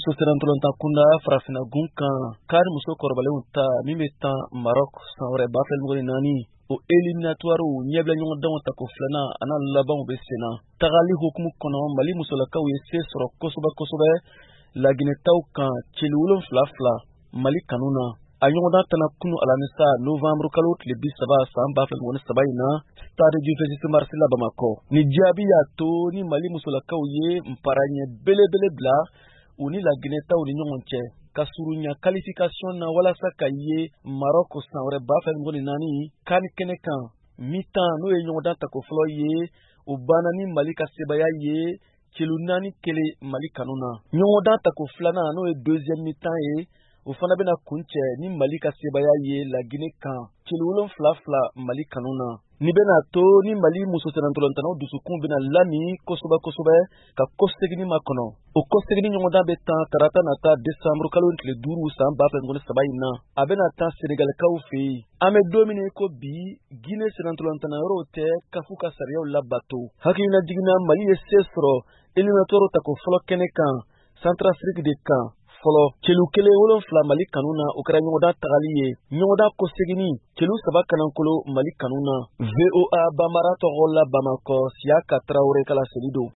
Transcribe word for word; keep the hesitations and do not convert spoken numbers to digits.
muso serantolonta kunda farafina gun kan kari muso kɔrɔbalenw ta min bɛ tan Maroc san wɛrɛ ba fɛ mɔgɔ naani o éliminatoire ɲɛbila ɲɔgɔndanw ta ko filanan ana labanw bɛ senna tagali hukumu kɔnɔ Mali musolakaw ye se sɔrɔ kosɛbɛ kosɛbɛ Laginɛtaw kan cɛli wolonfila fila Mali kanu na a ɲɔgɔndan tɛna kunu alamisa novembre kalo tile bi saba san ba fɛ mɔgɔ saba in na stade du vingt-six mars la Bamakɔ ni jaabi y'a to ni Mali musolakaw ye mparanɲɛ belebele bila u ni Laginɛtaw ni ɲɔgɔn cɛ ka surunya qualification na walasa ka ye Maroc san wɛrɛ ba fɛ mɔgɔ naani kan kɛnɛ kan mi-temps n'o ye ɲɔgɔndan tako fɔlɔ ye o banna ni Mali ka sebaya ye celu naani kelen Mali kanu na ɲɔgɔndan tako filanan n'o ye deuxième mi-temps ye o fana bɛna kuncɛ ni Mali ka sebaya ye Laginɛ kan celu wolonfila fila Mali kanu na ni bɛna to ni Mali muso serantolantanaw dusukun bɛna lami kosɛbɛ kosɛbɛ ka kɔsegini ma kɔnɔ o kɔsegini ɲɔgɔndan bɛ tan tarata nata décembre kalo tile duuru san ba fɛ mɔgɔ saba in na a bɛna tan Senegalikaw fɛ yen an bɛ don min ko bi Guinée serantolantana yɔrɔw tɛ kafu ka sariyaw labato hakilina jiginna Mali ye se sɔrɔ éliminatoire tako fɔlɔ kɛnɛ kan Centrafrique de kan fɔlɔ celu kelen wolonfila Mali kanu na o kɛra ɲɔgɔndan tagali ye ɲɔgɔndan kɔsegini celu saba kanankolo Mali kanu na V O A Bambara tɔgɔ la Bamakɔ Siyaka Traoré kala seli don